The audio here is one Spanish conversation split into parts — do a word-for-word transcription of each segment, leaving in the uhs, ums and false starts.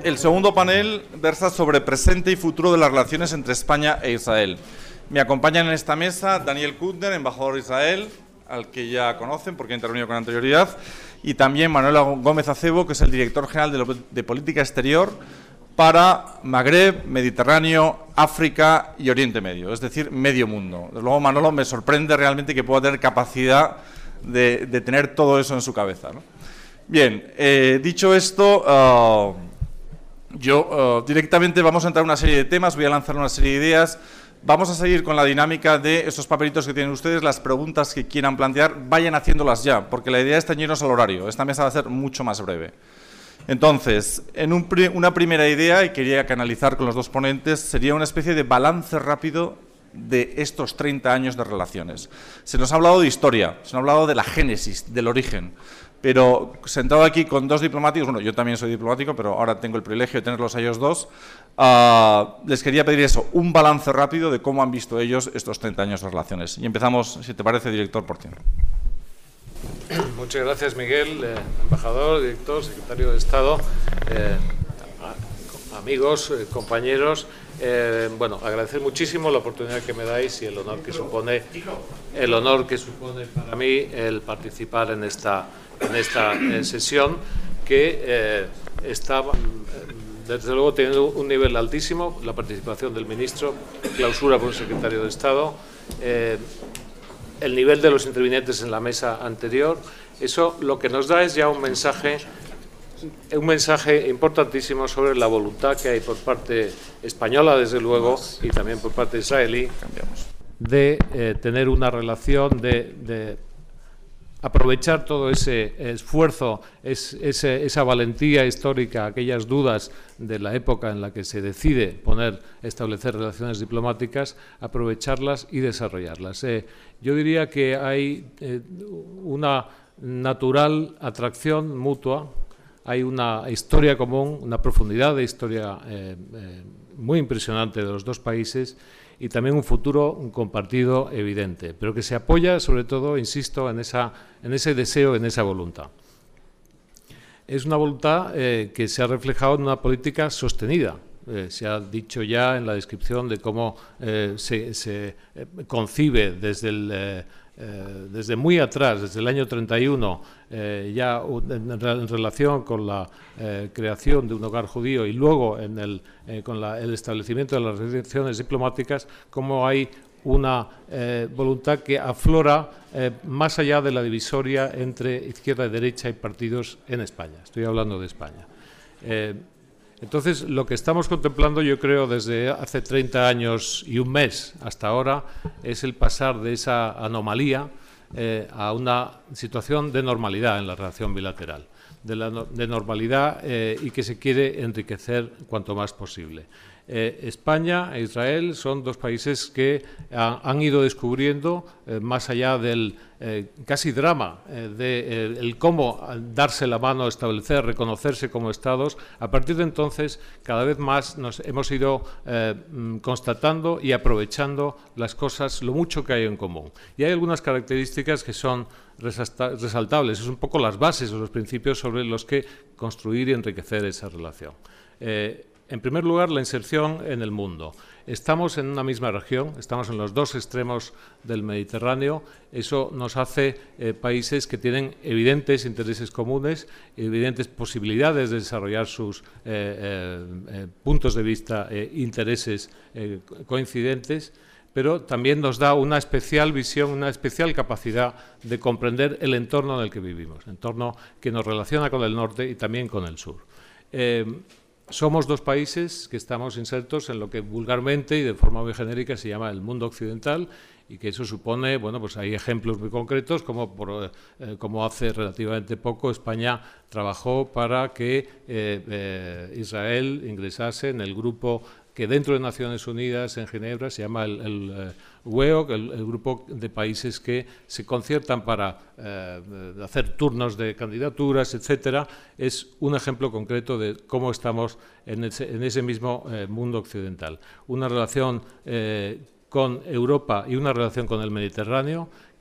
el segundo panel versa sobre presente y futuro de las relaciones entre España e Israel. Me acompañan en esta mesa Daniel Kutner, embajador de Israel, al que ya conocen porque ha intervenido con anterioridad, y también Manuel Gómez Acebo, que es el director general de, lo, de Política Exterior para Magreb, Mediterráneo, África y Oriente Medio, es decir, medio mundo. Desde luego, Manolo, me sorprende realmente que pueda tener capacidad de, de tener todo eso en su cabeza, ¿no? Bien, eh, dicho esto, uh, yo uh, directamente vamos a entrar en una serie de temas, voy a lanzar una serie de ideas. Vamos a seguir con la dinámica de esos papelitos que tienen ustedes, las preguntas que quieran plantear, vayan haciéndolas ya, porque la idea es teñirnos al horario. Esta mesa va a ser mucho más breve. Entonces, en un, una primera idea, y quería canalizar con los dos ponentes, sería una especie de balance rápido de estos treinta años de relaciones. Se nos ha hablado de historia, se nos ha hablado de la génesis, del origen, pero sentado aquí con dos diplomáticos, bueno, yo también soy diplomático, pero ahora tengo el privilegio de tenerlos a ellos dos, uh, les quería pedir eso, un balance rápido de cómo han visto ellos estos treinta años de relaciones. Y empezamos, si te parece, director, por ti. Muchas gracias, Miguel, eh, embajador, director, secretario de Estado, eh, amigos, eh, compañeros. Eh, bueno, agradecer muchísimo la oportunidad que me dais y el honor que supone, el honor que supone para mí el participar en esta, en esta eh, sesión que eh, está, desde luego, teniendo un nivel altísimo. La participación del ministro, clausura por el secretario de Estado. Eh, el nivel de los intervinientes en la mesa anterior, eso lo que nos da es ya un mensaje, un mensaje importantísimo sobre la voluntad que hay por parte española, desde luego, y también por parte israelí, de eh, tener una relación, de, de aprovechar todo ese esfuerzo, es, ese, esa valentía histórica, aquellas dudas de la época en la que se decide poner, establecer relaciones diplomáticas, aprovecharlas y desarrollarlas. Eh, yo diría que hay eh, una natural atracción mutua, hay una historia común, una profundidad de historia eh, eh, muy impresionante de los dos países y también un futuro compartido evidente, pero que se apoya sobre todo, insisto, en, esa, en ese deseo, en esa voluntad. Es una voluntad eh, que se ha reflejado en una política sostenida. Eh, se ha dicho ya en la descripción de cómo eh, se, se eh, concibe desde el... Eh, Eh, desde muy atrás, desde el año treinta y uno, eh, ya en, en relación con la eh, creación de un hogar judío y luego en el, eh, con la, el establecimiento de las relaciones diplomáticas, como hay una eh, voluntad que aflora eh, más allá de la divisoria entre izquierda y derecha y partidos en España. Estoy hablando de España. Eh, Entonces, lo que estamos contemplando, yo creo, desde hace treinta años y un mes hasta ahora, es el pasar de esa anomalía eh, a una situación de normalidad en la relación bilateral, de, la, de normalidad eh, y que se quiere enriquecer cuanto más posible. Eh, España e Israel son dos países que ha, han ido descubriendo, eh, más allá del eh, casi drama eh, de eh, el cómo darse la mano, establecer, reconocerse como Estados, a partir de entonces cada vez más nos hemos ido eh, constatando y aprovechando las cosas, lo mucho que hay en común. Y hay algunas características que son resaltables, es un poco las bases o los principios sobre los que construir y enriquecer esa relación. Eh, En primer lugar, la inserción en el mundo. Estamos en una misma región, estamos en los dos extremos del Mediterráneo. Eso nos hace eh, países que tienen evidentes intereses comunes, evidentes posibilidades de desarrollar sus eh, eh, puntos de vista e eh, intereses eh, coincidentes, pero también nos da una especial visión, una especial capacidad de comprender el entorno en el que vivimos, entorno que nos relaciona con el norte y también con el sur. Eh, Somos dos países que estamos insertos en lo que vulgarmente y de forma muy genérica se llama el mundo occidental y que eso supone, bueno, pues hay ejemplos muy concretos como, por, eh, como hace relativamente poco España trabajó para que eh, eh, Israel ingresase en el grupo que dentro de Naciones Unidas en Ginebra se llama el, el uh, W E O C, el, el grupo de países que se conciertan para eh, hacer turnos de candidaturas, etcétera. Es un ejemplo concreto de cómo estamos en ese, en ese mismo eh, mundo occidental. Una relación eh, con Europa y una relación con el Mediterráneo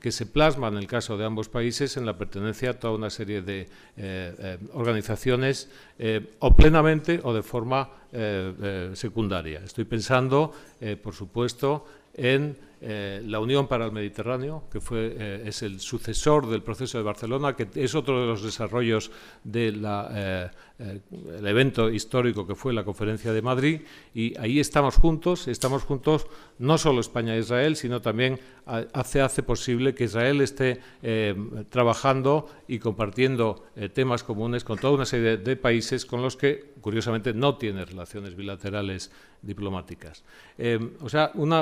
que se plasma en el caso de ambos países en la pertenencia a toda una serie de eh, eh, organizaciones eh, o plenamente o de forma eh, eh, secundaria. Estoy pensando, eh, por supuesto, en eh, la Unión para el Mediterráneo, que fue, eh, es el sucesor del proceso de Barcelona, que es otro de los desarrollos del eh, eh, evento histórico que fue la Conferencia de Madrid, y ahí estamos juntos, estamos juntos no solo España e Israel, sino también hace, hace posible que Israel esté eh, trabajando y compartiendo eh, temas comunes con toda una serie de, de países con los que, curiosamente, no tiene relaciones bilaterales diplomáticas. Eh, o sea, una,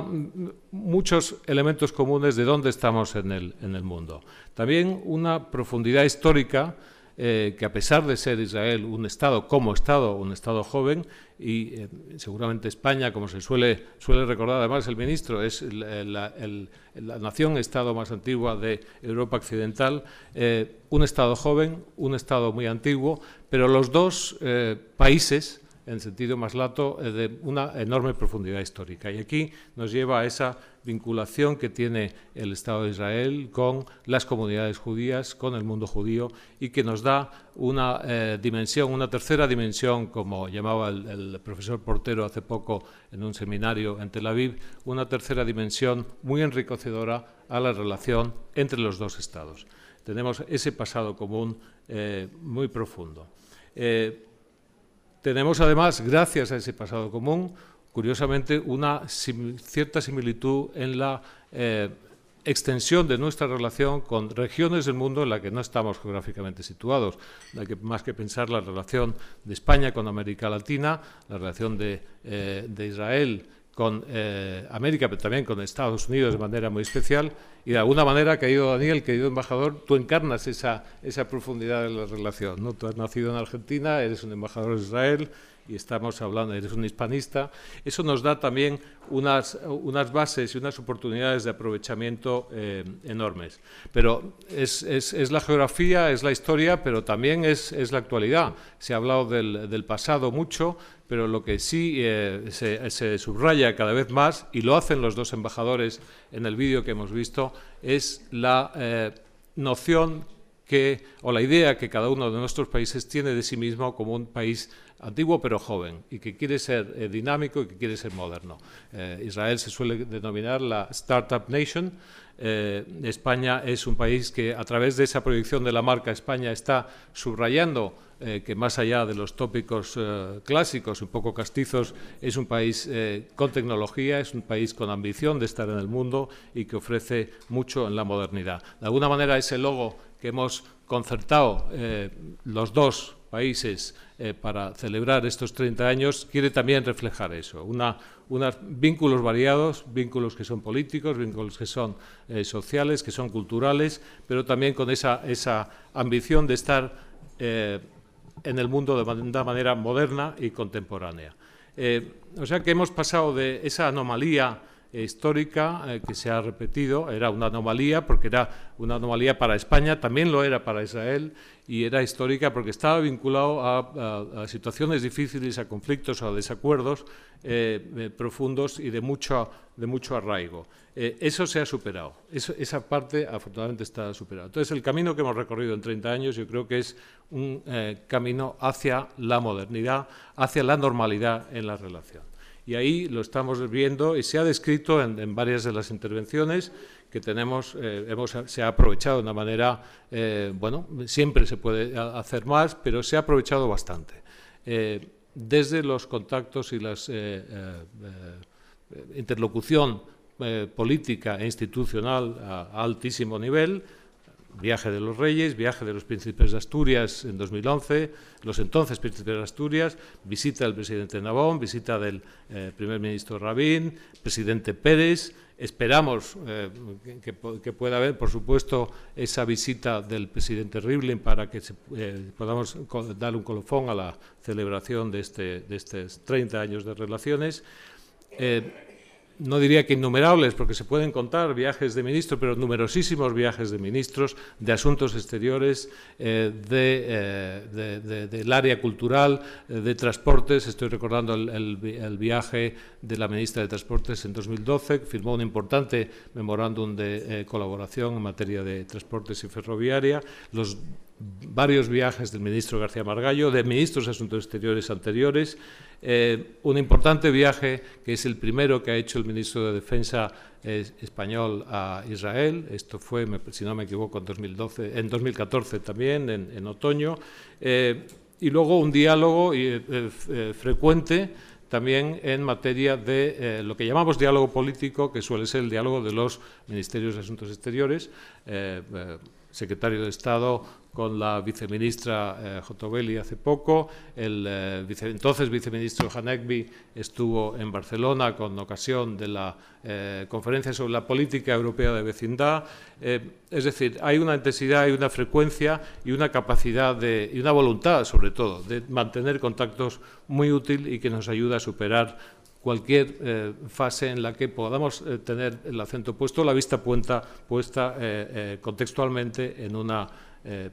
muchos elementos comunes de dónde estamos en el, en el mundo. También una profundidad histórica eh, que, a pesar de ser Israel un Estado como Estado, un Estado joven, y eh, seguramente España, como se suele, suele recordar además el ministro, es la, la, el, la nación-Estado más antigua de Europa Occidental, eh, un Estado joven, un Estado muy antiguo, pero los dos eh, países, en sentido más lato, eh, de una enorme profundidad histórica. Y aquí nos lleva a esa vinculación que tiene el Estado de Israel con las comunidades judías, con el mundo judío, y que nos da una eh, dimensión, una tercera dimensión, como llamaba el, el profesor Portero hace poco en un seminario en Tel Aviv, una tercera dimensión muy enriquecedora a la relación entre los dos Estados. Tenemos ese pasado común eh, muy profundo. Eh, Tenemos, además, gracias a ese pasado común, curiosamente, una sim cierta similitud en la eh, extensión de nuestra relación con regiones del mundo en las que no estamos geográficamente situados. No hay que, más que pensar la relación de España con América Latina, la relación de, eh, de Israel con eh, América, pero también con Estados Unidos de manera muy especial, y de alguna manera, querido Daniel, querido embajador, tú encarnas esa, esa profundidad de la relación, ¿no? Tú has nacido en Argentina, eres un embajador de Israel, y estamos hablando, eres un hispanista. Eso nos da también unas, unas bases y unas oportunidades de aprovechamiento eh, enormes. Pero es, es, es la geografía, es la historia, pero también es, es la actualidad. Se ha hablado del, del pasado mucho, pero lo que sí eh, se, se subraya cada vez más, y lo hacen los dos embajadores en el vídeo que hemos visto, es la eh, noción que, o la idea que cada uno de nuestros países tiene de sí mismo como un país antiguo pero joven, y que quiere ser eh, dinámico y que quiere ser moderno. Eh, Israel se suele denominar la Startup Nation. Eh, España es un país que, a través de esa proyección de la marca España, está subrayando eh, que, más allá de los tópicos eh, clásicos, un poco castizos, es un país eh, con tecnología, es un país con ambición de estar en el mundo y que ofrece mucho en la modernidad. De alguna manera, ese logo que hemos concertado eh, los dos países eh, para celebrar estos treinta años quiere también reflejar eso, una, unos vínculos variados, vínculos que son políticos, vínculos que son eh, sociales, que son culturales, pero también con esa, esa ambición de estar eh, en el mundo de una manera moderna y contemporánea. Eh, o sea que hemos pasado de esa anomalía histórica eh, que se ha repetido, era una anomalía porque era una anomalía para España, también lo era para Israel, y era histórica porque estaba vinculado a, a, a situaciones difíciles, a conflictos o a desacuerdos eh, eh, profundos y de mucho, de mucho arraigo. Eh, eso se ha superado, eso, esa parte afortunadamente está superada. Entonces, el camino que hemos recorrido en treinta años yo creo que es un eh, camino hacia la modernidad, hacia la normalidad en la relación. Y ahí lo estamos viendo y se ha descrito en, en varias de las intervenciones que tenemos, eh, hemos, se ha aprovechado de una manera, eh, bueno, siempre se puede hacer más, pero se ha aprovechado bastante. Eh, desde los contactos y la eh, eh, interlocución eh, política e institucional a, a altísimo nivel, viaje de los Reyes, viaje de los príncipes de Asturias en dos mil once, los entonces príncipes de Asturias, visita del presidente Nabón, visita del eh, primer ministro Rabin, presidente Pérez. Esperamos eh, que, que pueda haber, por supuesto, esa visita del presidente Rivlin para que se, eh, podamos dar un colofón a la celebración de, este, de estos treinta años de relaciones. Eh, no diría que innumerables, porque se pueden contar viajes de ministros, pero numerosísimos viajes de ministros, de asuntos exteriores, eh, de, eh, de, de, del área cultural, eh, de transportes. Estoy recordando el, el, el viaje de la ministra de Transportes en dos mil doce, que firmó un importante memorándum de eh, colaboración en materia de transportes y ferroviaria, los varios viajes del ministro García Margallo, de ministros de Asuntos Exteriores anteriores, eh, un importante viaje que es el primero que ha hecho el ministro de Defensa eh, español a Israel. Esto fue, si no me equivoco, en dos mil doce, en dos mil catorce también, en, en otoño, eh, y luego un diálogo eh, eh, frecuente también en materia de eh, lo que llamamos diálogo político, que suele ser el diálogo de los ministerios de Asuntos Exteriores, eh, eh, secretario de Estado con la viceministra eh, Jotobelli hace poco, el eh, vice, entonces viceministro Hanegbi estuvo en Barcelona con ocasión de la eh, conferencia sobre la política europea de vecindad. Eh, es decir, hay una intensidad, hay una frecuencia y una capacidad de, y una voluntad, sobre todo, de mantener contactos muy útil y que nos ayuda a superar cualquier eh, fase en la que podamos eh, tener el acento puesto, la vista puesta, puesta eh, eh, contextualmente en una eh,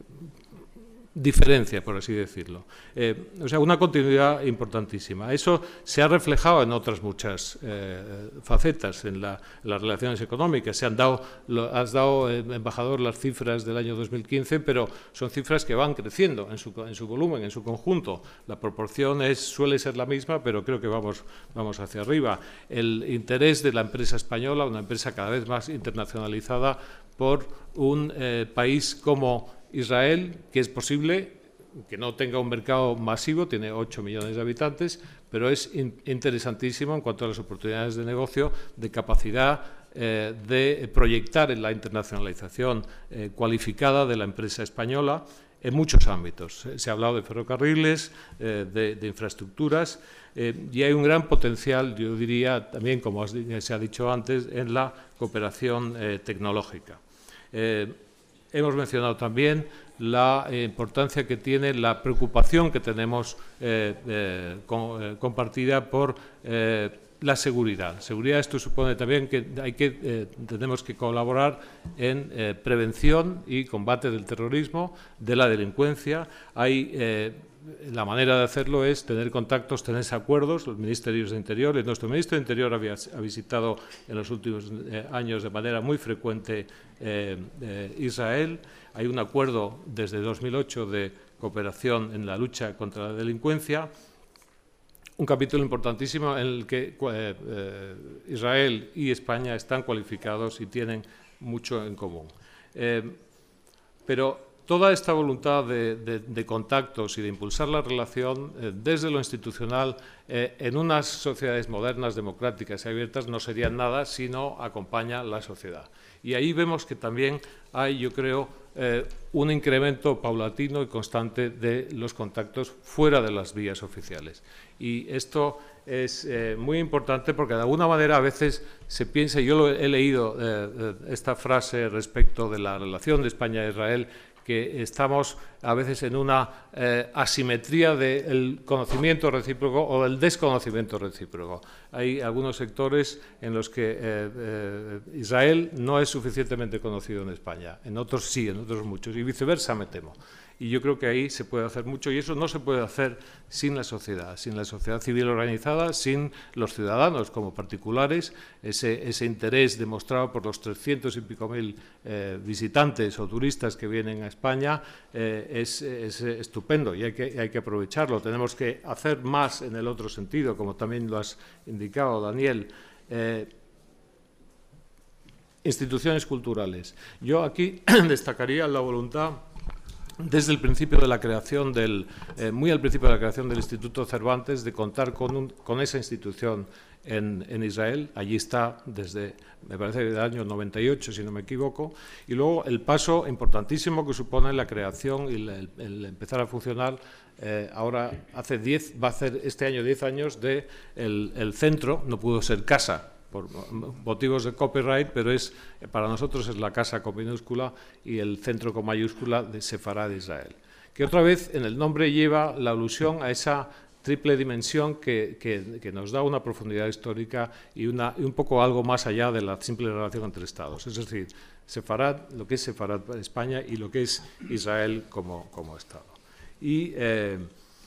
diferencia, por así decirlo. Eh, o sea, una continuidad importantísima. Eso se ha reflejado en otras muchas eh, facetas, en, la, en las relaciones económicas. Se han dado, lo, has dado, eh, embajador, las cifras del año dos mil quince, pero son cifras que van creciendo en su, en su volumen, en su conjunto. La proporción es, suele ser la misma, pero creo que vamos, vamos hacia arriba. El interés de la empresa española, una empresa cada vez más internacionalizada, por un eh, país como Israel, que es posible que no tenga un mercado masivo, tiene ocho millones de habitantes, pero es in interesantísimo en cuanto a las oportunidades de negocio, de capacidad eh, de proyectar en la internacionalización eh, cualificada de la empresa española en muchos ámbitos. Se ha hablado de ferrocarriles, eh, de, de infraestructuras, eh, y hay un gran potencial, yo diría también, como se ha dicho antes, en la cooperación eh, tecnológica. Eh, Hemos mencionado también la eh, importancia que tiene, la preocupación que tenemos eh, eh, con, eh, compartida por eh, la seguridad. Seguridad, esto supone también que, hay que eh, tenemos que colaborar en eh, prevención y combate del terrorismo, de la delincuencia. Hay eh, La manera de hacerlo es tener contactos, tener acuerdos. Los ministerios de Interior, nuestro ministro de Interior había, ha visitado en los últimos eh, años de manera muy frecuente eh, eh, Israel. Hay un acuerdo desde dos mil ocho de cooperación en la lucha contra la delincuencia. Un capítulo importantísimo en el que eh, eh, Israel y España están cualificados y tienen mucho en común. Eh, pero toda esta voluntad de, de, de contactos y de impulsar la relación eh, desde lo institucional eh, en unas sociedades modernas, democráticas y abiertas no sería nada si no acompaña la sociedad. Y ahí vemos que también hay, yo creo, eh, un incremento paulatino y constante de los contactos fuera de las vías oficiales. Y esto es eh, muy importante porque de alguna manera a veces se piensa, y yo lo he, he leído eh, esta frase respecto de la relación de España e Israel, que estamos a veces en una eh, asimetría del conocimiento recíproco o del desconocimiento recíproco. Hay algunos sectores en los que eh, eh, Israel no es suficientemente conocido en España, en otros sí, en otros muchos, y viceversa, me temo. Y yo creo que ahí se puede hacer mucho, y eso no se puede hacer sin la sociedad, sin la sociedad civil organizada, sin los ciudadanos como particulares. Ese, ese interés demostrado por los trescientos y pico mil eh, visitantes o turistas que vienen a España eh, es, es estupendo y hay que, hay que aprovecharlo. Tenemos que hacer más en el otro sentido, como también lo has indicado, Daniel. Eh, instituciones culturales. Yo aquí destacaría la voluntad, desde el principio de la creación del, eh, muy al principio de la creación del Instituto Cervantes, de contar con, un, con esa institución en, en Israel. Allí está desde, me parece, del año noventa y ocho, si no me equivoco. Y luego el paso importantísimo que supone la creación y el, el empezar a funcionar, eh, ahora hace diez, va a hacer este año diez años, de el, el centro, no pudo ser casa, por motivos de copyright, pero es, para nosotros es la casa con minúscula y el centro con mayúscula de Sefará de Israel, que otra vez en el nombre lleva la alusión a esa triple dimensión que, que, que nos da una profundidad histórica y, una, y un poco algo más allá de la simple relación entre Estados. Es decir, Sefarad, lo que es Sefarad para España y lo que es Israel como, como Estado. Y, eh,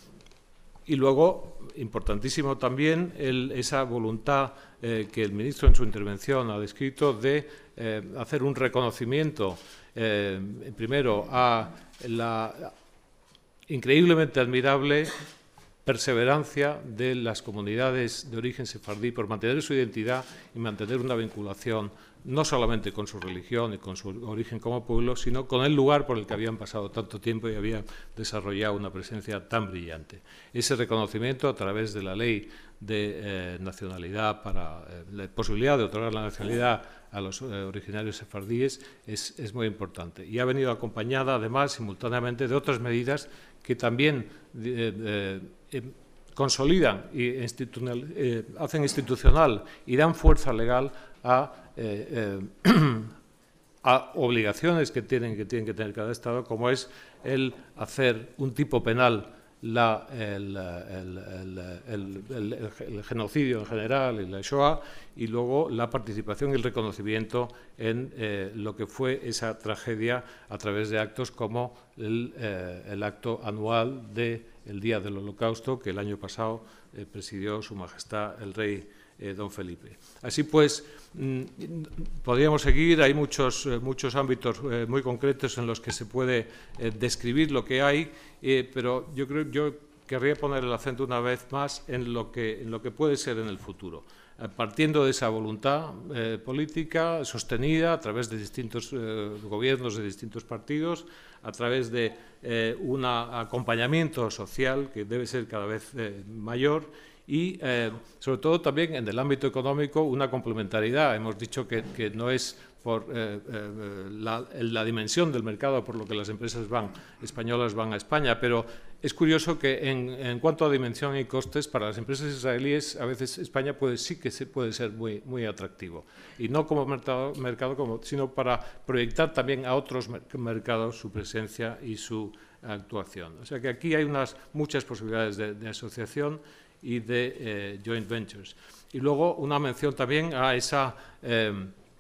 y luego, importantísimo también, el, esa voluntad eh, que el ministro en su intervención ha descrito de eh, hacer un reconocimiento, eh, primero, a la increíblemente admirable perseverancia de las comunidades de origen sefardí por mantener su identidad y mantener una vinculación no solamente con su religión y con su origen como pueblo, sino con el lugar por el que habían pasado tanto tiempo y habían desarrollado una presencia tan brillante. Ese reconocimiento a través de la ley de eh, nacionalidad, para eh, la posibilidad de otorgar la nacionalidad a los eh, originarios sefardíes es, es muy importante. Y ha venido acompañada, además, simultáneamente de otras medidas que también eh, eh, eh, consolidan y institucional, eh, hacen institucional y dan fuerza legal a, eh, eh, a obligaciones que tienen, que tienen que tener cada Estado, como es el hacer un tipo penal la, el, el, el, el, el genocidio en general y la Shoah, y luego la participación y el reconocimiento en eh, lo que fue esa tragedia a través de actos como el, eh, el acto anual del Día del Holocausto, que el año pasado eh, presidió Su Majestad el Rey eh, Don Felipe. Así pues, mmm, podríamos seguir, hay muchos, eh, muchos ámbitos eh, muy concretos en los que se puede eh, describir lo que hay, eh, pero yo creo yo querría poner el acento una vez más en lo que, en lo que puede ser en el futuro, eh, partiendo de esa voluntad eh, política sostenida a través de distintos eh, gobiernos de distintos partidos, a través de eh, un acompañamiento social que debe ser cada vez eh, mayor, y, eh, sobre todo, también en el ámbito económico, una complementariedad. Hemos dicho que, que no es por eh, eh, la, la dimensión del mercado por lo que las empresas van, españolas van a España, pero es curioso que en, en cuanto a dimensión y costes, para las empresas israelíes, a veces España puede, sí que se puede ser muy, muy atractivo. Y no como mercado, mercado como, sino para proyectar también a otros mercados su presencia y su actuación. O sea que aquí hay unas muchas posibilidades de, de asociación y de eh, joint ventures. Y luego una mención también a esa, eh,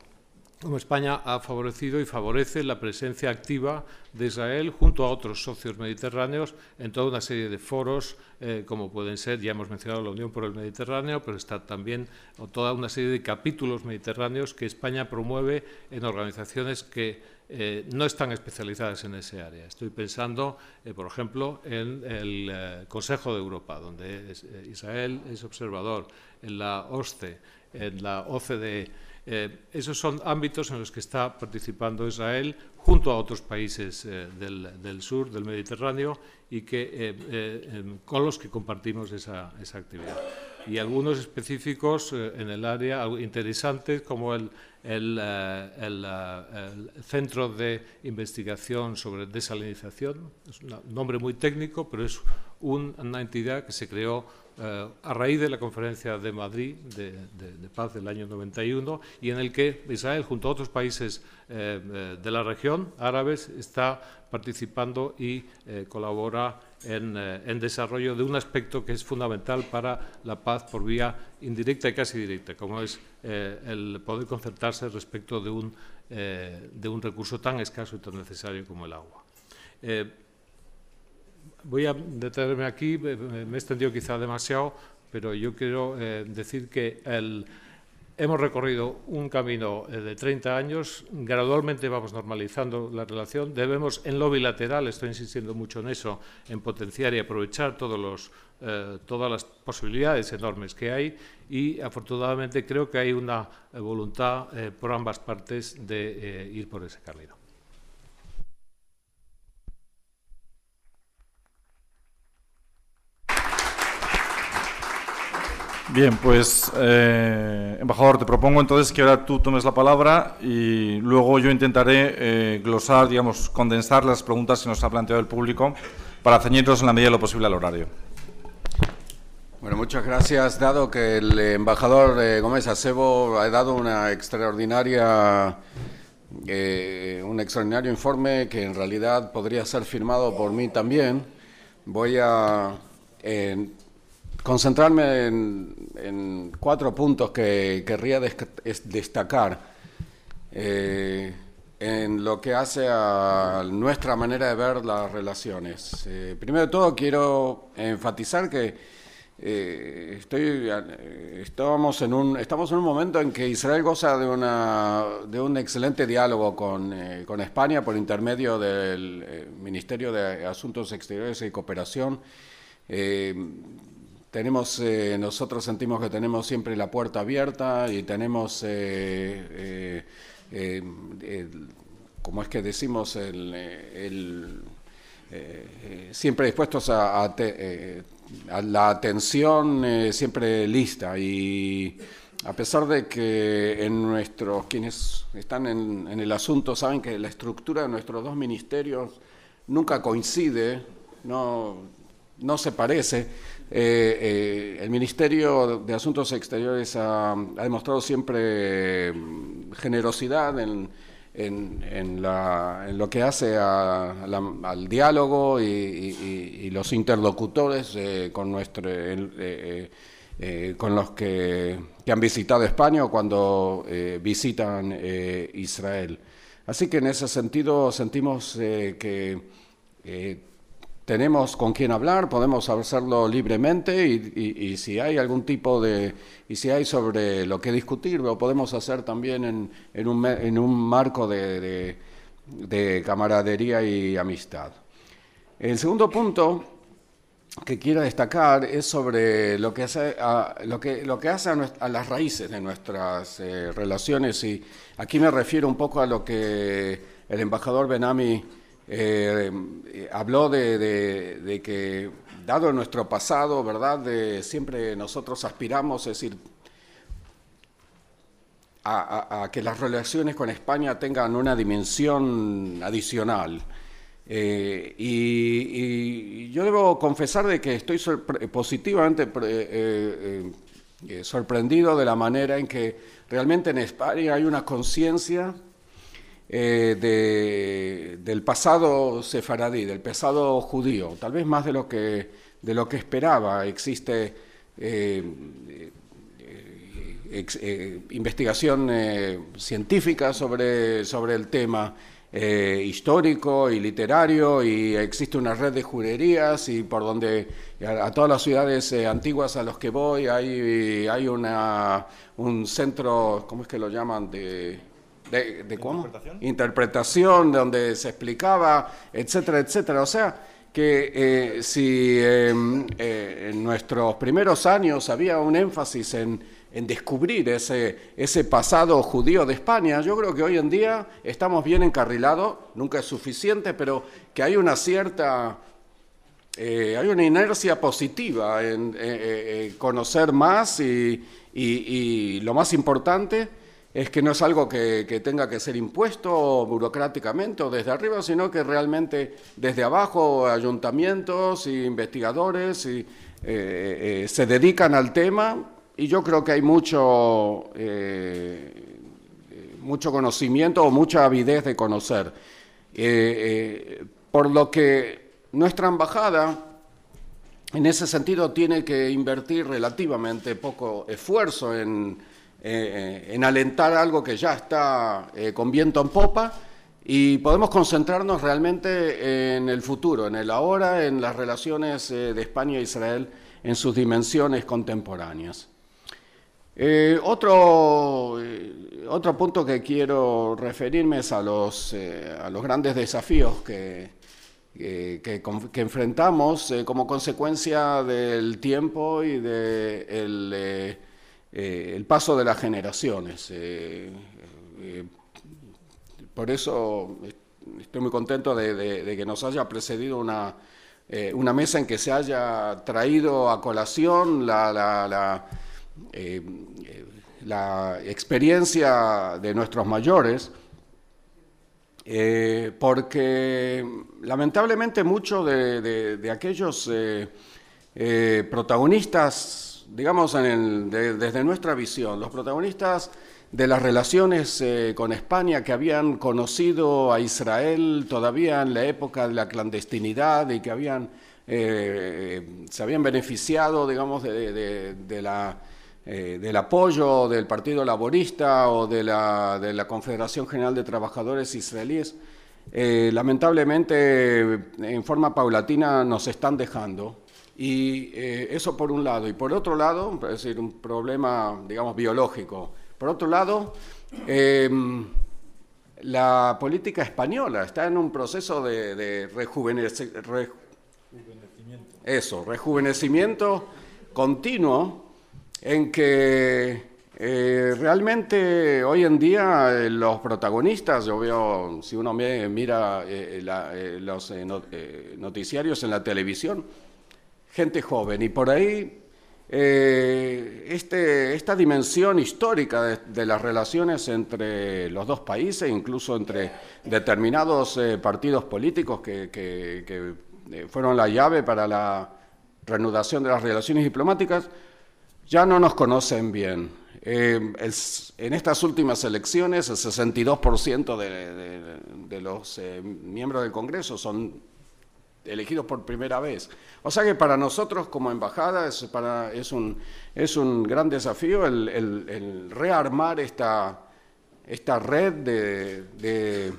como España ha favorecido y favorece la presencia activa de Israel junto a otros socios mediterráneos en toda una serie de foros, eh, como pueden ser, ya hemos mencionado la Unión por el Mediterráneo, pero está también toda una serie de capítulos mediterráneos que España promueve en organizaciones que Eh, no están especializadas en ese área. Estoy pensando, eh, por ejemplo, en el eh, Consejo de Europa, donde es, eh, Israel es observador, en la OSCE, en la O C D E. Eh, esos son ámbitos en los que está participando Israel junto a otros países eh, del, del sur, del Mediterráneo, y que, eh, eh, con los que compartimos esa, esa actividad. Y algunos específicos eh, en el área interesantes, como el, el, eh, el, el Centro de Investigación sobre Desalinización. Es un nombre muy técnico, pero es un, una entidad que se creó eh, a raíz de la Conferencia de Madrid de, de, de Paz del año noventa y uno, y en el que Israel, junto a otros países eh, de la región árabes, está participando y eh, colabora en, eh, en desarrollo de un aspecto que es fundamental para la paz por vía indirecta y casi directa, como es eh, el poder concertarse respecto de un, eh, de un recurso tan escaso y tan necesario como el agua. Eh, voy a detenerme aquí, me he extendido quizá demasiado, pero yo quiero eh, decir que el hemos recorrido un camino de treinta años, gradualmente vamos normalizando la relación, debemos en lo bilateral, estoy insistiendo mucho en eso, en potenciar y aprovechar todos los, eh, todas las posibilidades enormes que hay, y afortunadamente creo que hay una eh, voluntad eh, por ambas partes de eh, ir por ese camino. Bien, pues, eh, embajador, te propongo entonces que ahora tú tomes la palabra y luego yo intentaré eh, glosar, digamos, condensar las preguntas que nos ha planteado el público para ceñirnos en la medida de lo posible al horario. Bueno, muchas gracias. Dado que el embajador eh, Gómez Acebo ha dado una extraordinaria, eh, un extraordinario informe que en realidad podría ser firmado por mí también, voy a... Eh, concentrarme en, en cuatro puntos que querría destacar eh, en lo que hace a nuestra manera de ver las relaciones. Eh, primero de todo, quiero enfatizar que Eh, estoy, eh, estábamos en un, estamos en un momento en que Israel goza de, una, de un excelente diálogo con, eh, con España por intermedio del eh, Ministerio de Asuntos Exteriores y Cooperación. Eh, tenemos, eh, nosotros sentimos que tenemos siempre la puerta abierta y tenemos, eh, eh, eh, el, como es que decimos, el, el, eh, siempre dispuestos a... a te, eh, a la atención eh, siempre lista, y a pesar de que en nuestros, quienes están en, en el asunto saben que la estructura de nuestros dos ministerios nunca coincide, no, no se parece, eh, eh, el Ministerio de Asuntos Exteriores ha, ha demostrado siempre generosidad en En, en, la, en lo que hace a, a la, al diálogo y, y, y los interlocutores eh, con, nuestro, eh, eh, con los que, que han visitado España o cuando eh, visitan eh, Israel. Así que en ese sentido sentimos eh, que eh, tenemos con quién hablar, podemos hacerlo libremente y, y, y si hay algún tipo de, y si hay sobre lo que discutir, lo podemos hacer también en, en, un, en un marco de, de, de camaradería y amistad. El segundo punto que quiero destacar es sobre lo que hace a, lo que, lo que hace a, nuestra, a las raíces de nuestras eh, relaciones, y aquí me refiero un poco a lo que el embajador Ben-Ami Eh, eh, habló de, de, de que, dado nuestro pasado, ¿verdad?, de, siempre nosotros aspiramos, es decir, a, a, a que las relaciones con España tengan una dimensión adicional. Eh, y, y yo debo confesar de que estoy positivamente eh, eh, eh, sorprendido de la manera en que realmente en España hay una conciencia Eh, de, del pasado sefaradí, del pasado judío, tal vez más de lo que, de lo que esperaba. Existe eh, eh, ex, eh, investigación eh, científica sobre, sobre el tema eh, histórico y literario, y existe una red de jurerías, y por donde a, a todas las ciudades eh, antiguas a los que voy hay, hay una, un centro, ¿cómo es que lo llaman?, de... ¿De, de cómo? ¿Interpretación? Interpretación, donde se explicaba, etcétera, etcétera. O sea, que eh, si eh, eh, en nuestros primeros años había un énfasis en, en descubrir ese, ese pasado judío de España, yo creo que hoy en día estamos bien encarrilados, nunca es suficiente, pero que hay una cierta... Eh, hay una inercia positiva en eh, eh, conocer más y, y, y lo más importante es que no es algo que, que tenga que ser impuesto burocráticamente o desde arriba, sino que realmente desde abajo ayuntamientos e investigadores y, eh, eh, se dedican al tema, y yo creo que hay mucho, eh, mucho conocimiento o mucha avidez de conocer. Eh, eh, por lo que nuestra embajada en ese sentido tiene que invertir relativamente poco esfuerzo en Eh, en alentar algo que ya está eh, con viento en popa, y podemos concentrarnos realmente en el futuro, en el ahora, en las relaciones eh, de España e Israel en sus dimensiones contemporáneas. Eh, otro, eh, otro punto que quiero referirme es a los, eh, a los grandes desafíos que, que, que, que enfrentamos eh, como consecuencia del tiempo y del de Eh, el paso de las generaciones. Eh, eh, por eso estoy muy contento de, de, de que nos haya precedido una, eh, una mesa en que se haya traído a colación la, la, la, eh, la experiencia de nuestros mayores, eh, porque lamentablemente muchos de, de, de aquellos eh, eh, protagonistas, digamos, en el, de, desde nuestra visión, los protagonistas de las relaciones eh, con España, que habían conocido a Israel todavía en la época de la clandestinidad y que habían eh, se habían beneficiado, digamos, de, de, de la, eh, del apoyo del Partido Laborista o de la, de la Confederación General de Trabajadores Israelíes, eh, lamentablemente en forma paulatina nos están dejando. Y eh, eso por un lado. Y por otro lado, es decir, un problema, digamos, biológico. Por otro lado, eh, la política española está en un proceso de, de rejuvenec re, eso, rejuvenecimiento continuo, en que eh, realmente hoy en día eh, los protagonistas, yo veo, si uno me, mira eh, la, eh, los eh, not, eh, noticiarios en la televisión, gente joven, y por ahí eh, este, esta dimensión histórica de, de las relaciones entre los dos países, incluso entre determinados eh, partidos políticos que, que, que eh, fueron la llave para la reanudación de las relaciones diplomáticas, ya no nos conocen bien. Eh, el, en estas últimas elecciones, el sesenta y dos por ciento de, de, de los eh, miembros del Congreso son elegidos por primera vez. O sea que para nosotros como embajada es, para, es, un, es un gran desafío el, el, el rearmar esta, esta red de, de,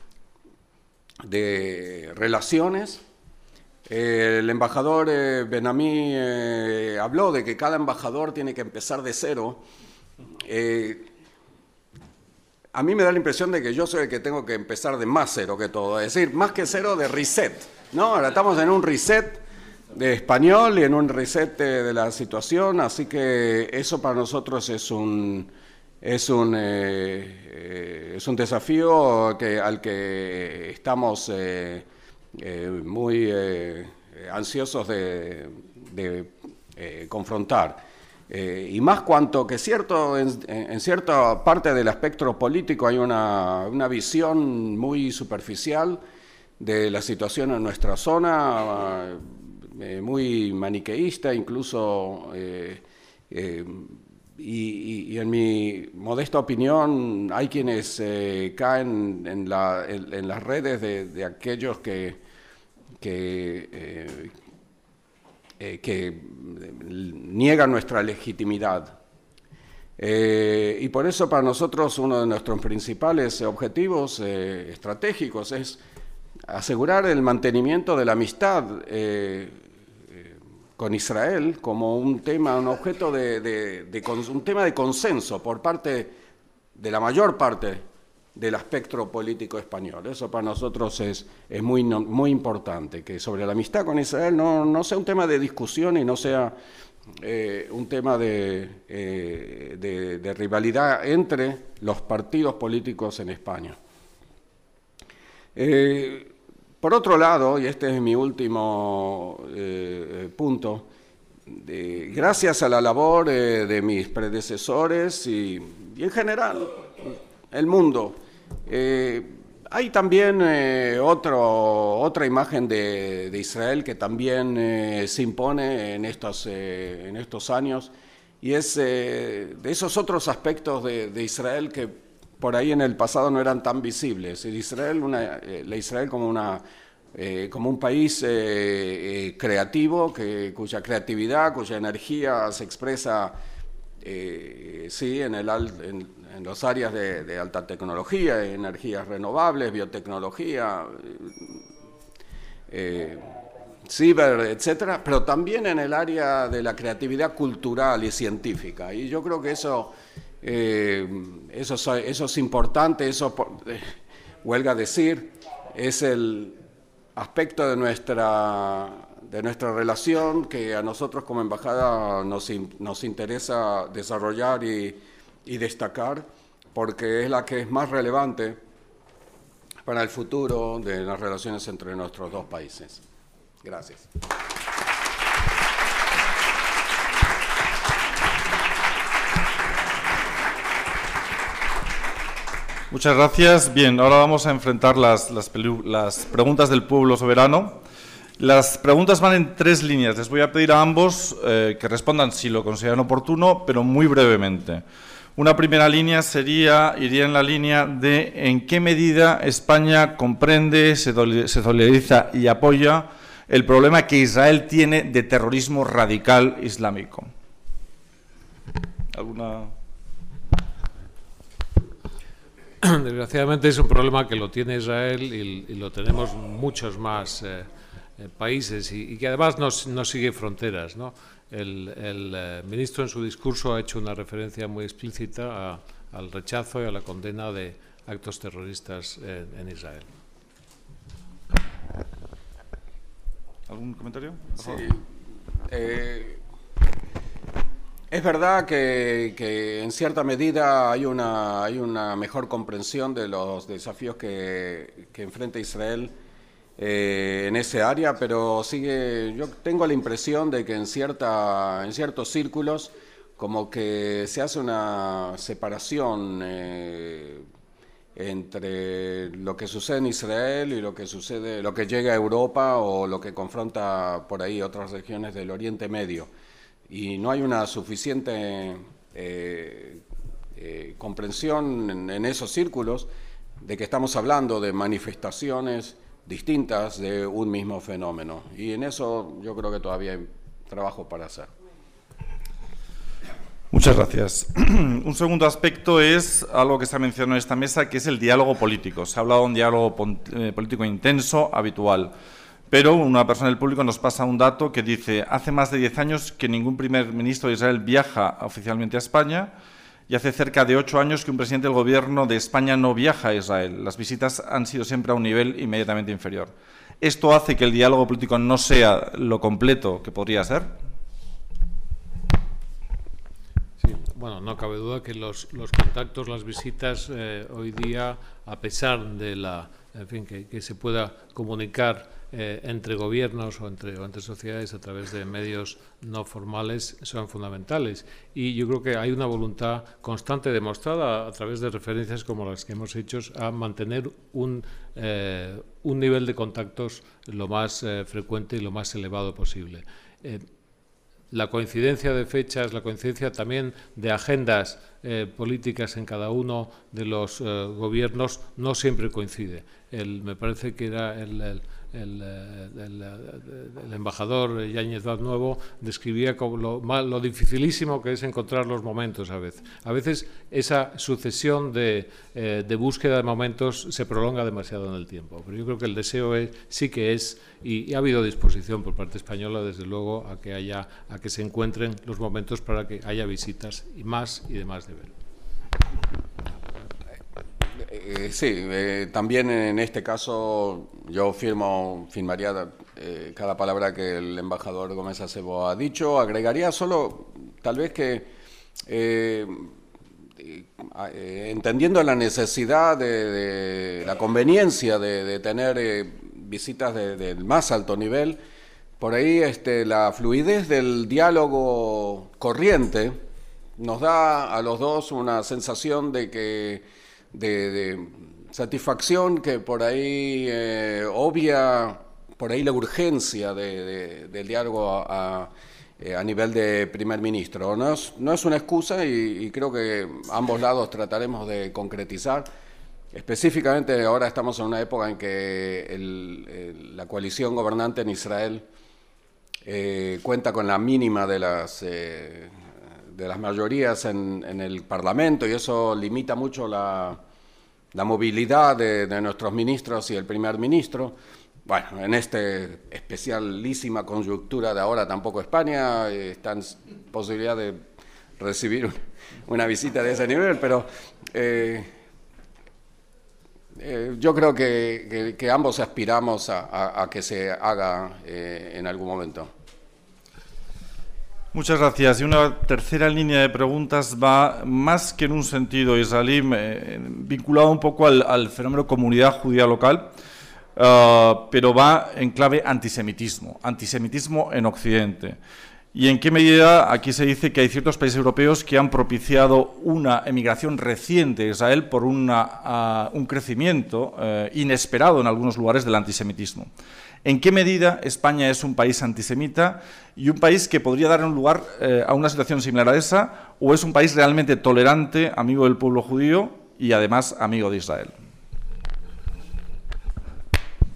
de relaciones. Eh, el embajador eh, Benamí eh, habló de que cada embajador tiene que empezar de cero. Eh, a mí me da la impresión de que yo soy el que tengo que empezar de más cero que todo, es decir, más que cero, de reset. No, ahora estamos en un reset de español y en un reset de, de la situación, así que eso para nosotros es un, es un, eh, eh, es un desafío que, al que estamos eh, eh, muy eh, ansiosos de, de eh, confrontar. Eh, y más cuanto que cierto, en, en cierta parte del espectro político hay una, una visión muy superficial de la situación en nuestra zona, eh, muy maniqueísta incluso, eh, eh, y, y en mi modesta opinión hay quienes eh, caen en, la, en, en las redes de, de aquellos que, que, eh, eh, que niegan nuestra legitimidad. Eh, y por eso para nosotros uno de nuestros principales objetivos eh, estratégicos es asegurar el mantenimiento de la amistad eh, eh, con Israel como un tema, un objeto de, de, de, de un tema de consenso por parte de la mayor parte del espectro político español. Eso para nosotros es, es muy, no, muy importante, que sobre la amistad con Israel no, no sea un tema de discusión y no sea eh, un tema de, eh, de, de rivalidad entre los partidos políticos en España. Eh, por otro lado, y este es mi último eh, punto, de, gracias a la labor eh, de mis predecesores y, y en general el mundo, eh, hay también eh, otro, otra imagen de, de Israel que también eh, se impone en estos, eh, en estos años, y es eh, de esos otros aspectos de, de Israel que por ahí en el pasado no eran tan visibles. Israel, una, eh, la Israel como, una, eh, como un país eh, eh, creativo, que, cuya creatividad, cuya energía se expresa eh, sí, en, el, en, en las áreas de, de alta tecnología, energías renovables, biotecnología, eh, ciber, etcétera, pero también en el área de la creatividad cultural y científica. Y yo creo que eso... Eh, eso, eso es importante, eso, eh, huelga decir, es el aspecto de nuestra, de nuestra relación que a nosotros como embajada nos, nos interesa desarrollar y, y destacar, porque es la que es más relevante para el futuro de las relaciones entre nuestros dos países. Gracias. Muchas gracias. Bien, ahora vamos a enfrentar las, las, las preguntas del pueblo soberano. Las preguntas van en tres líneas. Les voy a pedir a ambos eh, que respondan si lo consideran oportuno, pero muy brevemente. Una primera línea sería, iría en la línea de en qué medida España comprende, se solidariza y apoya el problema que Israel tiene de terrorismo radical islámico. ¿Alguna...? Desgraciadamente es un problema que lo tiene Israel y, y lo tenemos muchos más eh, eh, países y, y que además no, no sigue fronteras, ¿no? El, el eh, ministro en su discurso ha hecho una referencia muy explícita a, al rechazo y a la condena de actos terroristas eh, en Israel. ¿Algún comentario? Sí. Eh, Es verdad que, que en cierta medida hay una, hay una mejor comprensión de los desafíos que, que enfrenta Israel eh, en ese área, pero sigue, yo tengo la impresión de que en, cierta, en ciertos círculos como que se hace una separación eh, entre lo que sucede en Israel y lo que sucede, lo que llega a Europa o lo que confronta por ahí otras regiones del Oriente Medio. Y no hay una suficiente eh, eh, comprensión en, en esos círculos de que estamos hablando de manifestaciones distintas de un mismo fenómeno. Y en eso yo creo que todavía hay trabajo para hacer. Muchas gracias. Un segundo aspecto es algo que se ha mencionado en esta mesa, que es el diálogo político. Se ha hablado de un diálogo político intenso, habitual. Pero una persona del público nos pasa un dato que dice: hace más de diez años que ningún primer ministro de Israel viaja oficialmente a España y hace cerca de ocho años que un presidente del gobierno de España no viaja a Israel. Las visitas han sido siempre a un nivel inmediatamente inferior. ¿Esto hace que el diálogo político no sea lo completo que podría ser? Sí, bueno, no cabe duda que los, los contactos, las visitas eh, hoy día, a pesar de la, en fin, que, que se pueda comunicar Eh, entre gobiernos o entre, o entre sociedades a través de medios no formales, son fundamentales. Y yo creo que hay una voluntad constante demostrada a través de referencias como las que hemos hecho a mantener un, eh, un nivel de contactos lo más eh, frecuente y lo más elevado posible. Eh, La coincidencia de fechas, la coincidencia también de agendas eh, políticas en cada uno de los eh, gobiernos no siempre coincide. El, me parece que era el, el, el, el, el embajador Yáñez Vaz Nuevo describía como lo, lo dificilísimo que es encontrar los momentos a veces. A veces esa sucesión de, eh, de búsqueda de momentos se prolonga demasiado en el tiempo. Pero yo creo que el deseo es, sí que es, y, y ha habido disposición por parte española, desde luego, a que haya, a que se encuentren los momentos para que haya visitas y más y de más nivel. Eh, sí, eh, también en este caso yo firmo, firmaría eh, cada palabra que el embajador Gómez Acebo ha dicho. Agregaría solo, tal vez que, eh, eh, entendiendo la necesidad, de, de la conveniencia de, de tener eh, visitas del de más alto nivel, por ahí este, la fluidez del diálogo corriente nos da a los dos una sensación de que De, de satisfacción que por ahí eh, obvia por ahí la urgencia de, de, del diálogo a, a, a nivel de primer ministro. No es, no es una excusa y, y creo que ambos lados trataremos de concretizar. Específicamente ahora estamos en una época en que el, el, la coalición gobernante en Israel eh, cuenta con la mínima de las... Eh, de las mayorías en, en el Parlamento, y eso limita mucho la, la movilidad de, de nuestros ministros y el primer ministro. Bueno, en esta especialísima coyuntura de ahora tampoco España eh, está en posibilidad de recibir una visita de ese nivel, pero eh, eh, yo creo que, que, que ambos aspiramos a, a, a que se haga eh, en algún momento. Muchas gracias. Y una tercera línea de preguntas va más que en un sentido israelí, eh, vinculado un poco al, al fenómeno comunidad judía local, uh, pero va en clave antisemitismo, antisemitismo en Occidente. ¿Y en qué medida aquí se dice que hay ciertos países europeos que han propiciado una emigración reciente a Israel por una, uh, un crecimiento uh, inesperado en algunos lugares del antisemitismo? ¿En qué medida España es un país antisemita y un país que podría dar un lugar eh, a una situación similar a esa, o es un país realmente tolerante, amigo del pueblo judío y además amigo de Israel?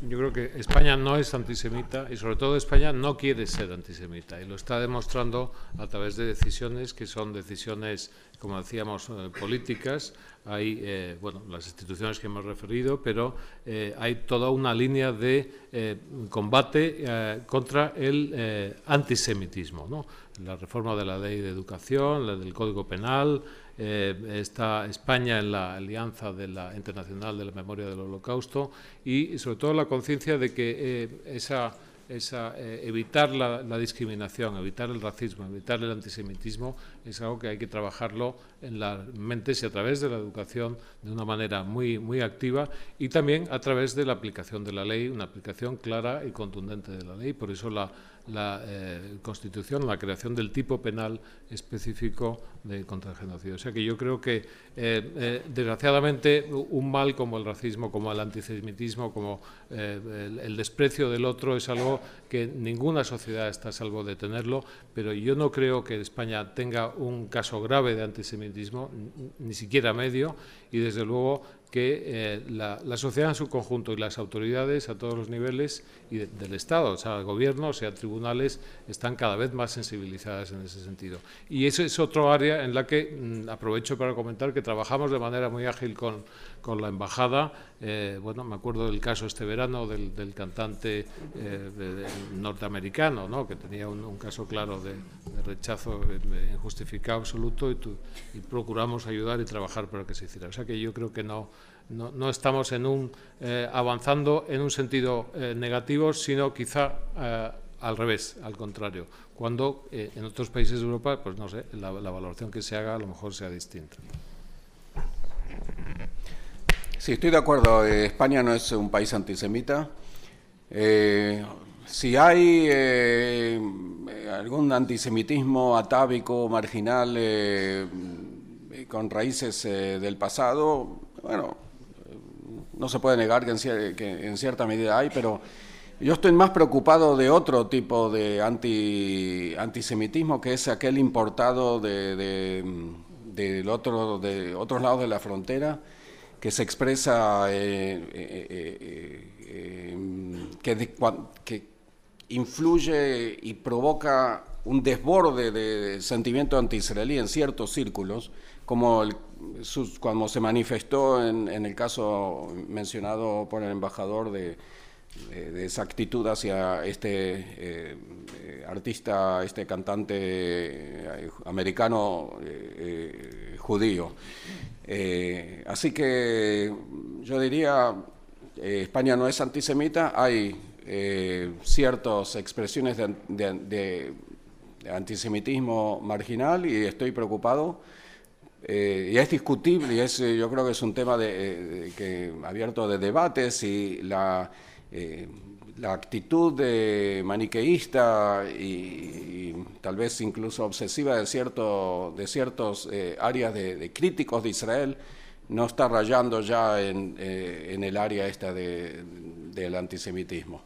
yo creo que España no es antisemita y sobre todo España no quiere ser antisemita y lo está demostrando a través de decisiones que son decisiones, como decíamos, eh, políticas. Hay eh, bueno, las instituciones que hemos referido, pero eh, hay toda una línea de eh, combate eh, contra el eh, antisemitismo, ¿no? La reforma de la ley de educación, la del Código Penal. Eh, está España en la Alianza de la Internacional de la Memoria del Holocausto y sobre todo la conciencia de que eh, esa, esa, eh, evitar la, la discriminación, evitar el racismo, evitar el antisemitismo es algo que hay que trabajarlo en las mentes y a través de la educación de una manera muy, muy activa y también a través de la aplicación de la ley, una aplicación clara y contundente de la ley. Por eso la la eh, Constitución, la creación del tipo penal específico de contra el genocidio. O sea que yo creo que, eh, eh, desgraciadamente, un mal como el racismo, como el antisemitismo, como eh, el, el desprecio del otro es algo que ninguna sociedad está a salvo de tenerlo, pero yo no creo que España tenga un caso grave de antisemitismo, ni siquiera medio, y desde luego que eh, la, la sociedad en su conjunto y las autoridades a todos los niveles y de, del Estado, o sea, el gobierno, o sea, tribunales, están cada vez más sensibilizadas en ese sentido. Y eso es otro área en la que mmm, aprovecho para comentar que trabajamos de manera muy ágil con, con la embajada. Eh, bueno, me acuerdo del caso este verano del, del cantante eh, de, de norteamericano, ¿no?, que tenía un, un caso claro de, de rechazo de, injustificado absoluto y, tu, y procuramos ayudar y trabajar para que se hiciera. O sea que yo creo que no No, no estamos en un, eh, avanzando en un sentido eh, negativo, sino quizá eh, al revés, al contrario, cuando eh, en otros países de Europa, pues no sé, la, la valoración que se haga a lo mejor sea distinta. Sí, estoy de acuerdo. Eh, España no es un país antisemita. Eh, si hay eh, algún antisemitismo atávico, marginal, eh, con raíces eh, del pasado, bueno, no se puede negar que en, cier que en cierta medida hay, pero yo estoy más preocupado de otro tipo de anti antisemitismo, que es aquel importado de, de, de, otro, de otros lados de la frontera, que se expresa, eh, eh, eh, eh, que, de, que influye y provoca un desborde de sentimiento anti-israelí en ciertos círculos, como el, sus, cuando se manifestó en, en el caso mencionado por el embajador de, de, de esa actitud hacia este eh, eh, artista, este cantante eh, americano eh, eh, judío. Eh, así que yo diría, eh, España no es antisemita, hay eh, ciertas expresiones de, de, de, de antisemitismo marginal y estoy preocupado. Eh, y es discutible, y es, yo creo que es un tema de, de, que, abierto de debates, y la, eh, la actitud de maniqueísta y, y tal vez incluso obsesiva de, cierto, de ciertos eh, áreas de, de críticos de Israel no está rayando ya en, eh, en el área esta de, del antisemitismo.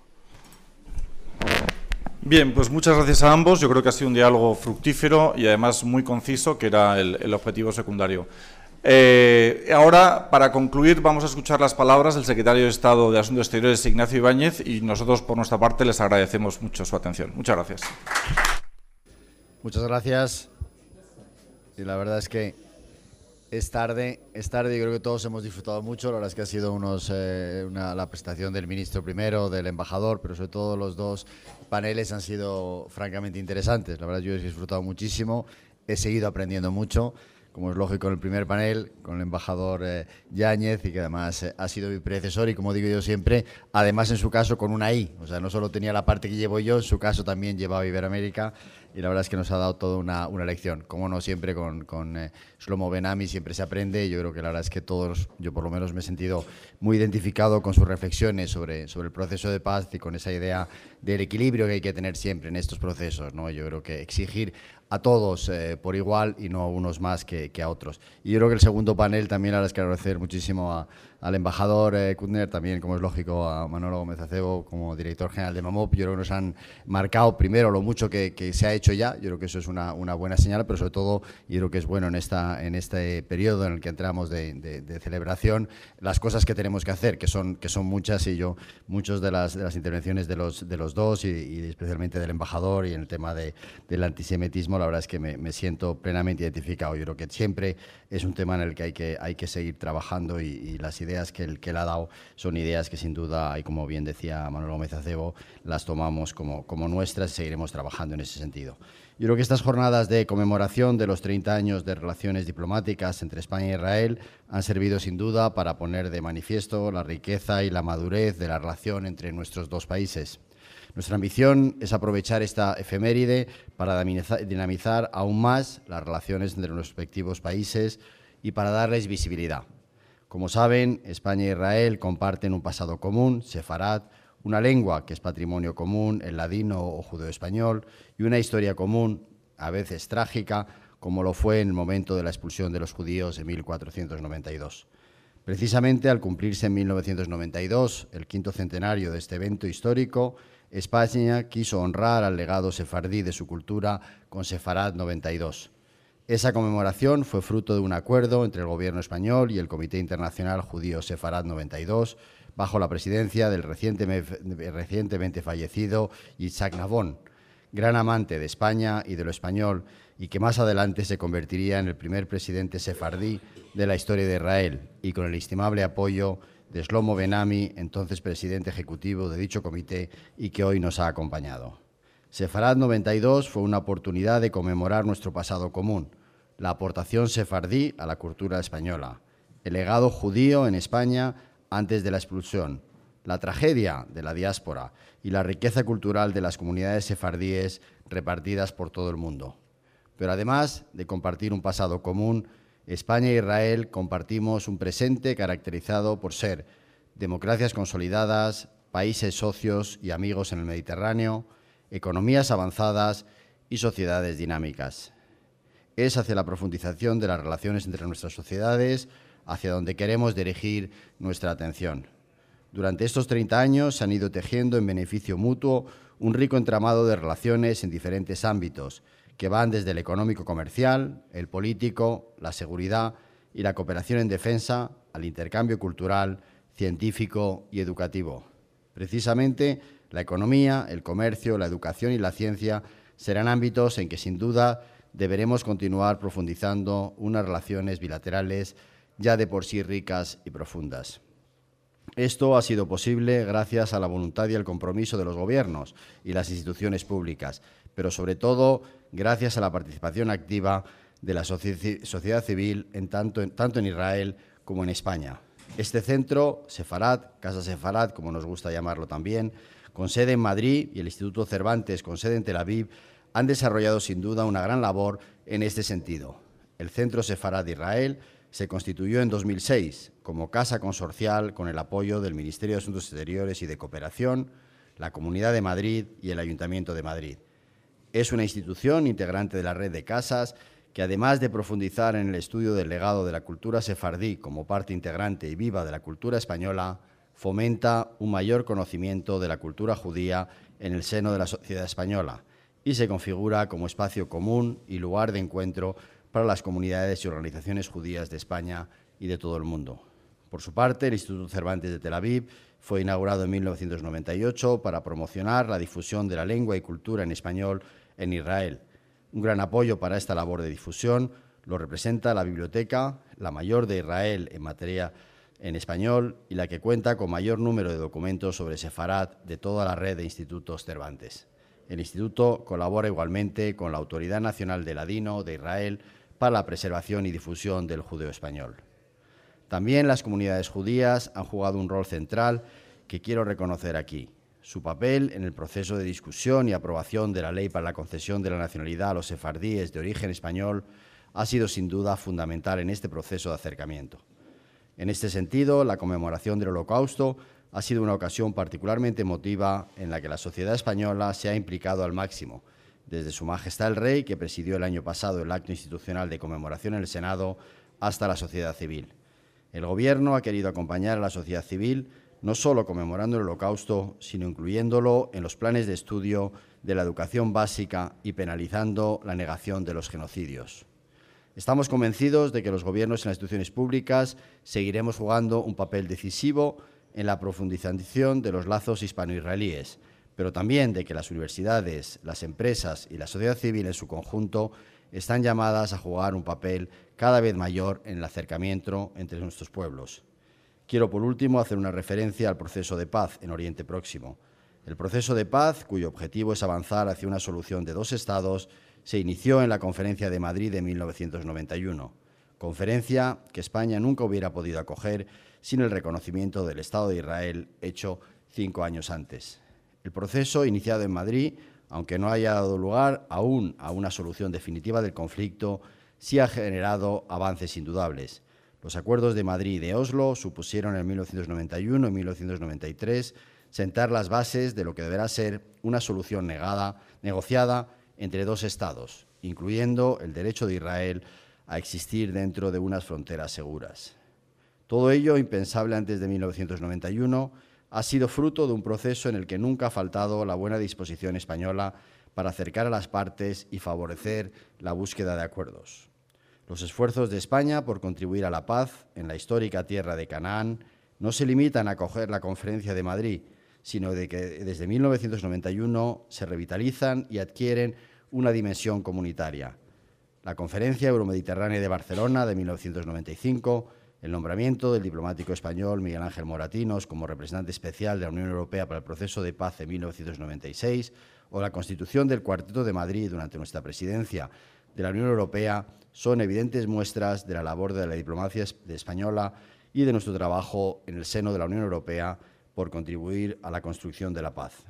Bien, pues muchas gracias a ambos. Yo creo que ha sido un diálogo fructífero y además muy conciso, que era el, el objetivo secundario. Eh, ahora, para concluir, vamos a escuchar las palabras del secretario de Estado de Asuntos Exteriores, Ignacio Ibáñez, y nosotros, por nuestra parte, les agradecemos mucho su atención. Muchas gracias. Muchas gracias. Y la verdad es que es tarde, es tarde y creo que todos hemos disfrutado mucho. La verdad es que ha sido unos, eh, una, la presentación del ministro primero, del embajador, pero sobre todo los dos paneles han sido francamente interesantes. La verdad yo he disfrutado muchísimo, he seguido aprendiendo mucho, como es lógico en el primer panel, con el embajador eh, Yáñez, y que además eh, ha sido mi predecesor y, como digo yo siempre, además en su caso con una I. O sea, no solo tenía la parte que llevo yo, en su caso también llevaba Iberoamérica, y la verdad es que nos ha dado toda una, una lección. Como no, siempre con, con eh, Shlomo Ben-Ami siempre se aprende, y yo creo que la verdad es que todos, yo por lo menos me he sentido muy identificado con sus reflexiones sobre, sobre el proceso de paz y con esa idea del equilibrio que hay que tener siempre en estos procesos, ¿no? Yo creo que exigir a todos eh, por igual y no a unos más que, que a otros. Y yo creo que el segundo panel también, la verdad es que agradecer muchísimo a, al embajador eh, Kuttner, también, como es lógico, a Manolo Gómez Acebo como director general de MAMOP. Yo creo que nos han marcado primero lo mucho que, que se ha hecho hecho ya. Yo creo que eso es una, una buena señal, pero sobre todo yo creo que es bueno en, esta, en este periodo en el que entramos de, de, de celebración, las cosas que tenemos que hacer, que son, que son muchas, y yo, muchas de las, de las intervenciones de los, de los dos, y, y especialmente del embajador, y en el tema de, del antisemitismo, la verdad es que me, me siento plenamente identificado. Yo creo que siempre es un tema en el que hay que, hay que seguir trabajando, y, y las ideas que él, que él ha dado son ideas que sin duda, y como bien decía Manuel Gómez Acebo, las tomamos como, como nuestras y seguiremos trabajando en ese sentido. Yo creo que estas jornadas de conmemoración de los treinta años de relaciones diplomáticas entre España e Israel han servido sin duda para poner de manifiesto la riqueza y la madurez de la relación entre nuestros dos países. Nuestra ambición es aprovechar esta efeméride para dinamizar aún más las relaciones entre los respectivos países y para darles visibilidad. Como saben, España e Israel comparten un pasado común, sefarad, una lengua que es patrimonio común, el ladino o judeo-español, y una historia común, a veces trágica, como lo fue en el momento de la expulsión de los judíos en mil cuatrocientos noventa y dos. Precisamente al cumplirse en mil novecientos noventa y dos el quinto centenario de este evento histórico, España quiso honrar al legado sefardí de su cultura con Sefarad noventa y dos. Esa conmemoración fue fruto de un acuerdo entre el Gobierno español y el Comité Internacional Judío Sefarad noventa y dos, bajo la presidencia del recientemente fallecido Yitzhak Nabón, gran amante de España y de lo español, y que más adelante se convertiría en el primer presidente sefardí de la historia de Israel, y con el estimable apoyo de Shlomo Ben-Ami, entonces presidente ejecutivo de dicho comité y que hoy nos ha acompañado. Sefarad noventa y dos fue una oportunidad de conmemorar nuestro pasado común, la aportación sefardí a la cultura española, el legado judío en España antes de la expulsión, la tragedia de la diáspora y la riqueza cultural de las comunidades sefardíes repartidas por todo el mundo. Pero además de compartir un pasado común, España e Israel compartimos un presente caracterizado por ser democracias consolidadas, países socios y amigos en el Mediterráneo, economías avanzadas y sociedades dinámicas. Es hacia la profundización de las relaciones entre nuestras sociedades hacia donde queremos dirigir nuestra atención. Durante estos treinta años se han ido tejiendo en beneficio mutuo un rico entramado de relaciones en diferentes ámbitos, que van desde el económico-comercial, el político, la seguridad y la cooperación en defensa, al intercambio cultural, científico y educativo. Precisamente, la economía, el comercio, la educación y la ciencia serán ámbitos en que, sin duda, deberemos continuar profundizando unas relaciones bilaterales ya de por sí ricas y profundas. Esto ha sido posible gracias a la voluntad y al compromiso de los gobiernos y las instituciones públicas, pero sobre todo gracias a la participación activa de la sociedad civil en tanto, en, tanto en Israel como en España. Este centro, Sefarad, Casa Sefarad, como nos gusta llamarlo también, con sede en Madrid, y el Instituto Cervantes, con sede en Tel Aviv, han desarrollado sin duda una gran labor en este sentido. El Centro Sefarad de Israel se constituyó en dos mil seis como casa consorcial con el apoyo del Ministerio de Asuntos Exteriores y de Cooperación, la Comunidad de Madrid y el Ayuntamiento de Madrid. Es una institución integrante de la red de casas que, además de profundizar en el estudio del legado de la cultura sefardí como parte integrante y viva de la cultura española, fomenta un mayor conocimiento de la cultura judía en el seno de la sociedad española y se configura como espacio común y lugar de encuentro para las comunidades y organizaciones judías de España y de todo el mundo. Por su parte, el Instituto Cervantes de Tel Aviv fue inaugurado en mil novecientos noventa y ocho para promocionar la difusión de la lengua y cultura en español en Israel. Un gran apoyo para esta labor de difusión lo representa la biblioteca, la mayor de Israel en materia en español y la que cuenta con mayor número de documentos sobre Sefarad de toda la red de institutos Cervantes. El instituto colabora igualmente con la Autoridad Nacional de Ladino de Israel para la preservación y difusión del judeo español. También las comunidades judías han jugado un rol central que quiero reconocer aquí. Su papel en el proceso de discusión y aprobación de la ley para la concesión de la nacionalidad a los sefardíes de origen español ha sido sin duda fundamental en este proceso de acercamiento. En este sentido, la conmemoración del Holocausto ha sido una ocasión particularmente emotiva en la que la sociedad española se ha implicado al máximo, desde Su Majestad el Rey, que presidió el año pasado el acto institucional de conmemoración en el Senado, hasta la sociedad civil. El Gobierno ha querido acompañar a la sociedad civil no solo conmemorando el Holocausto, sino incluyéndolo en los planes de estudio de la educación básica y penalizando la negación de los genocidios. Estamos convencidos de que los gobiernos y las instituciones públicas seguiremos jugando un papel decisivo en la profundización de los lazos hispano-israelíes, pero también de que las universidades, las empresas y la sociedad civil en su conjunto están llamadas a jugar un papel cada vez mayor en el acercamiento entre nuestros pueblos. Quiero, por último, hacer una referencia al proceso de paz en Oriente Próximo. El proceso de paz, cuyo objetivo es avanzar hacia una solución de dos Estados, se inició en la Conferencia de Madrid de mil novecientos noventa y uno, conferencia que España nunca hubiera podido acoger sin el reconocimiento del Estado de Israel hecho cinco años antes. El proceso, iniciado en Madrid, aunque no haya dado lugar aún a una solución definitiva del conflicto, sí ha generado avances indudables. Los acuerdos de Madrid y de Oslo supusieron en mil novecientos noventa y uno y mil novecientos noventa y tres sentar las bases de lo que deberá ser una solución negada, negociada entre dos Estados, incluyendo el derecho de Israel a existir dentro de unas fronteras seguras. Todo ello, impensable antes de mil novecientos noventa y uno, ha sido fruto de un proceso en el que nunca ha faltado la buena disposición española para acercar a las partes y favorecer la búsqueda de acuerdos. Los esfuerzos de España por contribuir a la paz en la histórica tierra de Canaán no se limitan a acoger la Conferencia de Madrid, sino de que desde mil novecientos noventa y uno se revitalizan y adquieren una dimensión comunitaria. La Conferencia Euromediterránea de Barcelona de mil novecientos noventa y cinco, el nombramiento del diplomático español Miguel Ángel Moratinos como representante especial de la Unión Europea para el proceso de paz en mil novecientos noventa y seis o la constitución del Cuarteto de Madrid durante nuestra presidencia de la Unión Europea son evidentes muestras de la labor de la diplomacia española y de nuestro trabajo en el seno de la Unión Europea por contribuir a la construcción de la paz.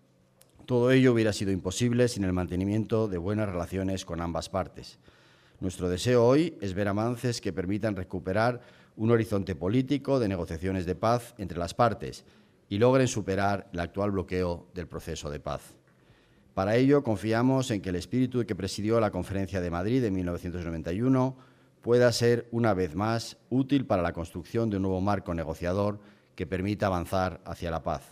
Todo ello hubiera sido imposible sin el mantenimiento de buenas relaciones con ambas partes. Nuestro deseo hoy es ver avances que permitan recuperar un horizonte político de negociaciones de paz entre las partes y logren superar el actual bloqueo del proceso de paz. Para ello, confiamos en que el espíritu que presidió la Conferencia de Madrid de mil novecientos noventa y uno pueda ser, una vez más, útil para la construcción de un nuevo marco negociador que permita avanzar hacia la paz.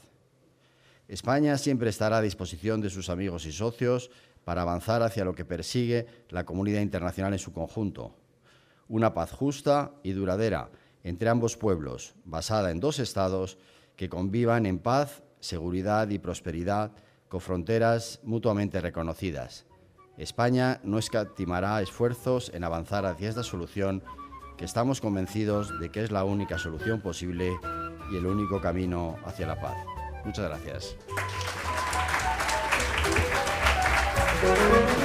España siempre estará a disposición de sus amigos y socios para avanzar hacia lo que persigue la comunidad internacional en su conjunto, una paz justa y duradera entre ambos pueblos, basada en dos Estados que convivan en paz, seguridad y prosperidad con fronteras mutuamente reconocidas. España no escatimará esfuerzos en avanzar hacia esta solución que estamos convencidos de que es la única solución posible y el único camino hacia la paz. Muchas gracias.